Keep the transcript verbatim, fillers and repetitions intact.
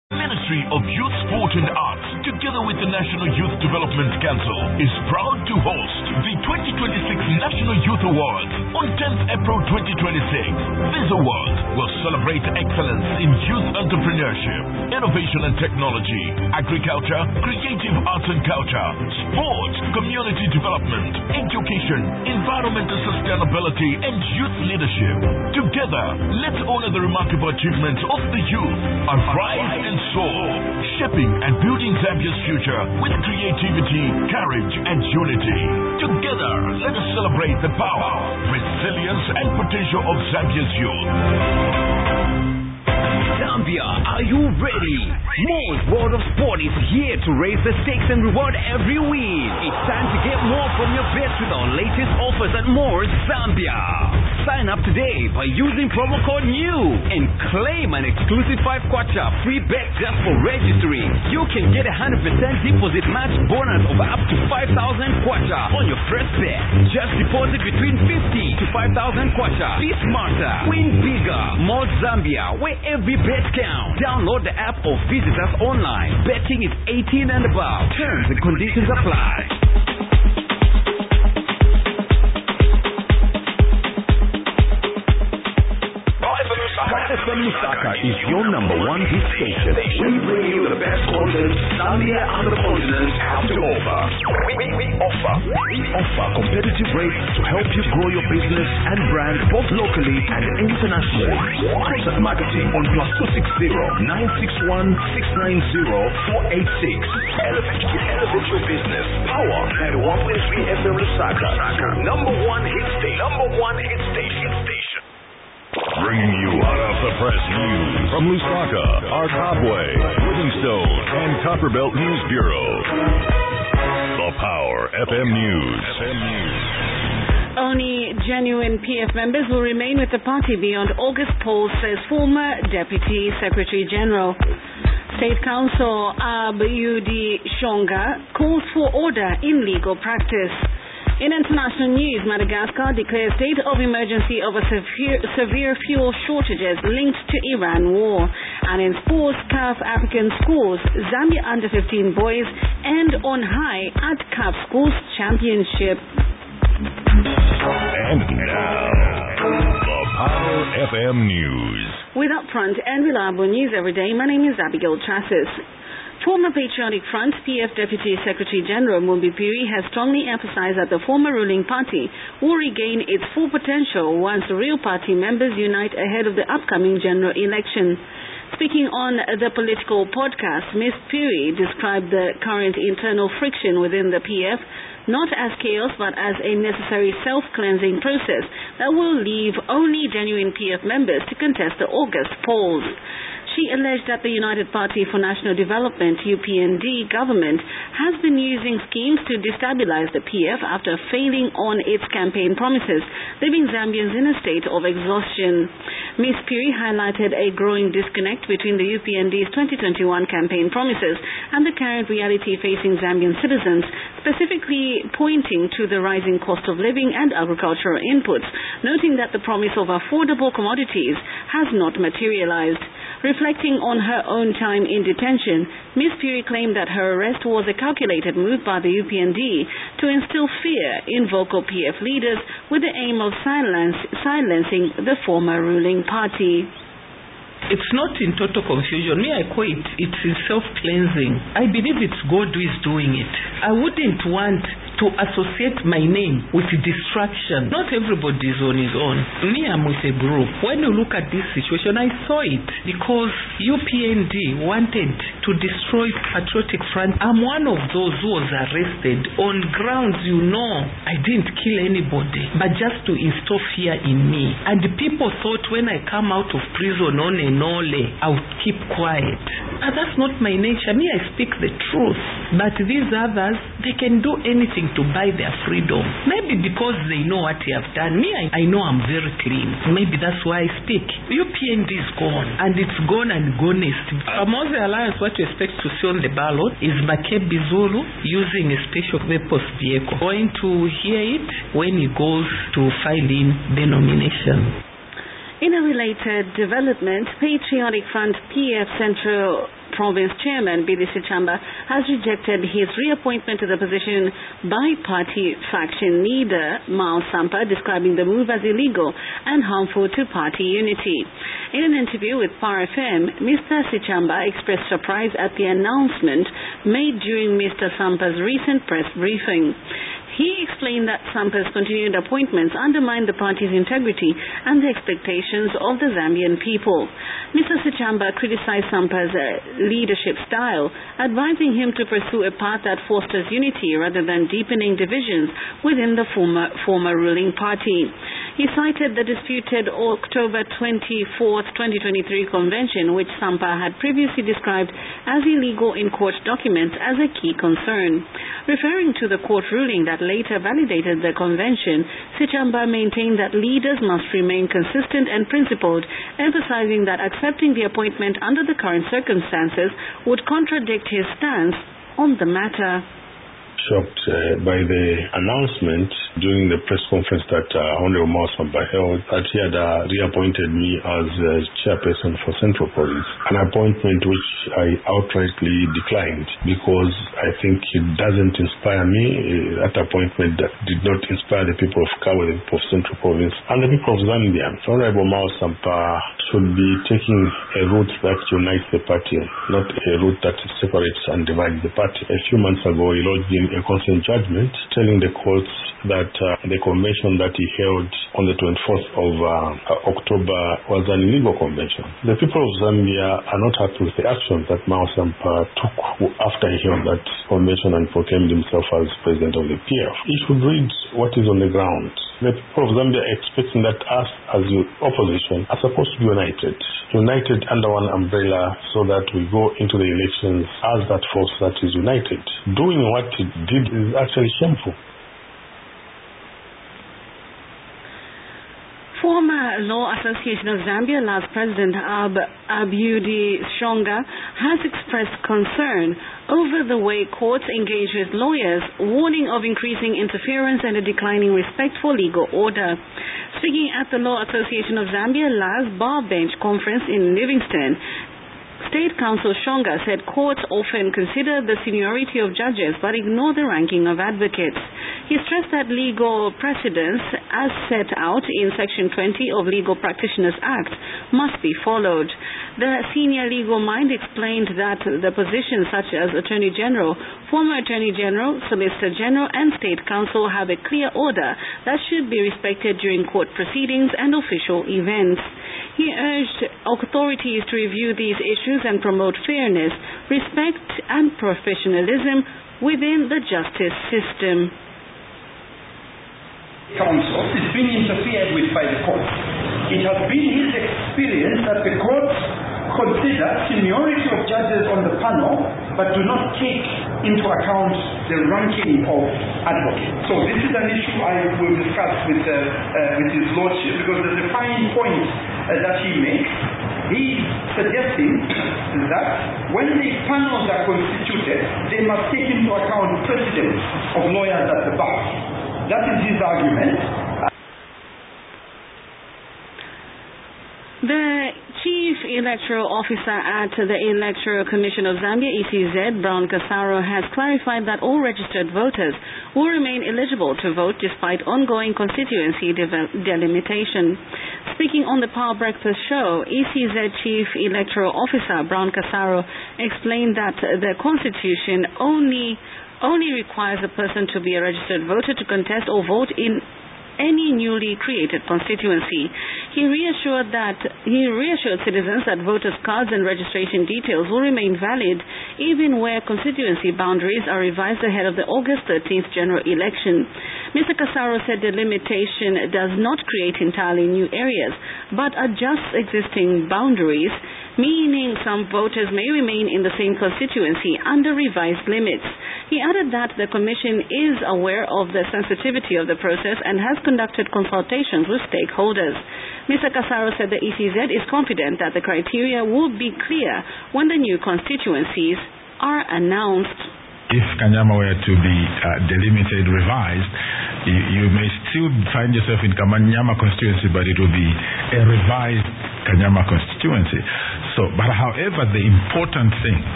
Ministry of Youth, Sport and Arts, together with the National Youth Development Council, is proud to host the twenty twenty-six National Youth Awards on tenth April twenty twenty-six. These awards will celebrate excellence in youth entrepreneurship, innovation and technology, agriculture, creative arts and culture, sports, community development, education, environmental sustainability, and youth leadership. Together, let's honor the remarkable achievements of the youth. Arise and soar, shaping and building Zambia's future with creativity, courage, and unity. Together, let us celebrate the power, resilience, and potential of Zambia's youth. Zambia, are you ready? Moore's World of Sport is here to raise the stakes and reward every win. It's time to get more from your bets with our latest offers at Moore's Zambia. Sign up today by using promo code NEW and claim an exclusive five kwacha free bet just for registering. You can get a one hundred percent deposit match bonus of up to five thousand kwacha on your first bet. Just deposit between fifty to five thousand kwacha. Be smarter, win bigger. More Zambia, where every bet counts. Download the app or visit us online. Betting is eighteen and above. Terms and conditions apply. F M Lusaka is your number one hit station. We bring you the best content Zambia and the continent have to offer. We, we, we offer we offer competitive rates to help you grow your business and brand both locally and internationally. Contact marketing on plus two six zero nine six one six nine zero four eight six. Elevate, elevate your business. Power ninety-one point three F M Lusaka. Number one hit station. Number one hit station. Station. Bringing you hot off the press news from Lusaka, Arkabwe, Livingstone, and Copperbelt News Bureau. The Power F M News. F M News. Only genuine P F members will remain with the party beyond August polls, says former Deputy Secretary General. State Counsel Abudi Shonga calls for order in legal practice. In international news, Madagascar declares state of emergency over severe, severe fuel shortages linked to Iran war. And in sports, C A F African schools, Zambia under fifteen boys end on high at C A F Schools Championship. And now, the Power F M News. With upfront and reliable news every day, my name is Abigail Trassis. Former Patriotic Front P F Deputy Secretary General Mumbi Piri has strongly emphasized that the former ruling party will regain its full potential once real party members unite ahead of the upcoming general election. Speaking on the political podcast, Miz Piri described the current internal friction within the P F not as chaos but as a necessary self-cleansing process that will leave only genuine P F members to contest the August polls. She alleged that the United Party for National Development, U P N D, government has been using schemes to destabilize the P F after failing on its campaign promises, leaving Zambians in a state of exhaustion. Miz Piri highlighted a growing disconnect between the U P N D's twenty twenty-one campaign promises and the current reality facing Zambian citizens, specifically pointing to the rising cost of living and agricultural inputs, noting that the promise of affordable commodities has not materialized. Reflecting on her own time in detention, Miz Piri claimed that her arrest was a calculated move by the U P N D to instill fear in vocal P F leaders with the aim of silence, silencing the former ruling party. It's not in total confusion. Me, I call it, it's in self-cleansing. I believe it's God who is doing it. I wouldn't want to associate my name with distraction. Not everybody is on his own. Me, I'm with a group. When you look at this situation, I saw it because U P N D wanted to destroy Patriotic Front. I'm one of those who was arrested on grounds, you know, I didn't kill anybody, but just to instill fear in me. And the people thought when I come out of prison on a nole, I would keep quiet. And that's not my nature. Me, I speak the truth. But these others, they can do anything to buy their freedom. Maybe because they know what they have done. Me, I, I know I'm very clean. Maybe that's why I speak. U P N D is gone. And it's gone and gonest. From all the alliance, what you expect to see on the ballot is Makebi Zulu using a special purpose vehicle. Going to hear it when he goes to file in the nomination. In a related development, Patriotic Front P F Central Province Chairman Billy Sichamba has rejected his reappointment to the position by party faction leader Mao Sampa, describing the move as illegal and harmful to party unity. In an interview with P A R F M, Mister Sichamba expressed surprise at the announcement made during Mister Sampa's recent press briefing. He explained that Sampa's continued appointments undermine the party's integrity and the expectations of the Zambian people. Mister Sichamba criticized Sampa's uh, leadership style, advising him to pursue a path that fosters unity rather than deepening divisions within the former, former ruling party. He cited the disputed October twenty-fourth, twenty twenty-three convention, which Sampa had previously described as illegal in court documents, as a key concern. Referring to the court ruling that later validated the convention, Sichamba maintained that leaders must remain consistent and principled, emphasizing that accepting the appointment under the current circumstances would contradict his stance on the matter. Shocked uh, by the announcement during the press conference that uh, Honorable Mao Sampa held that he had uh, reappointed me as uh, chairperson for Central Province, an appointment which I outrightly declined because I think it doesn't inspire me. Uh, that appointment that did not inspire the people of Kabwe, the people of Central Province, and the people of Zambia. So Honorable Mao Sampa should be taking a route that unites the party, not a route that separates and divides the party. A few months ago, he lodged in a consent judgment telling the courts that uh, the convention that he held on the twenty-fourth of uh, October was an illegal convention. The people of Zambia are not happy with the action that Mao Sampa took after he held that convention and proclaimed himself as president of the P F. He should read what is on the ground. The people of Zambia are expecting that us as the opposition are supposed to be united, united under one umbrella so that we go into the elections as that force that is united. Doing what it did is actually shameful. Former Law Association of Zambia last president Ab Abudi Shonga has expressed concern over the way courts engage with lawyers, warning of increasing interference and a declining respect for legal order. Speaking at the Law Association of Zambia last bar bench conference in Livingston, State Counsel Shonga said courts often consider the seniority of judges but ignore the ranking of advocates. He stressed that legal precedents, as set out in Section twenty of Legal Practitioners Act, must be followed. The senior legal mind explained that the positions such as Attorney General, former Attorney General, Solicitor General and State Counsel have a clear order that should be respected during court proceedings and official events. He urged authorities to review these issues and promote fairness, respect and professionalism within the justice system. Council is being interfered with by the courts. It has been his experience that the courts consider seniority of judges on the panel but do not take into account the ranking of advocates. So this is an issue I will discuss with, uh, uh, with his lordship, because there's a fine point uh, that he makes. He's suggesting that when the panels are constituted, they must take into account precedents of lawyers at the bar. That is his argument. The Chief Electoral Officer at the Electoral Commission of Zambia, E C Z, Brown Kasaro, has clarified that all registered voters will remain eligible to vote despite ongoing constituency delimitation. Speaking on the Power Breakfast show, E C Z Chief Electoral Officer Brown Kasaro explained that the Constitution only only requires a person to be a registered voter to contest or vote in any newly created constituency. He reassured that he reassured citizens that voters' cards and registration details will remain valid even where constituency boundaries are revised ahead of the August thirteenth general election. Mister Kasaro said the limitation does not create entirely new areas but adjusts existing boundaries, meaning some voters may remain in the same constituency under revised limits. He added that the Commission is aware of the sensitivity of the process and has conducted consultations with stakeholders. Mister Kasaro said the E C Z is confident that the criteria will be clear when the new constituencies are announced. If Kanyama were to be uh, delimited, revised, You, you may still find yourself in Kanyama constituency, but it will be a revised Kanyama constituency. So, but however, the important thing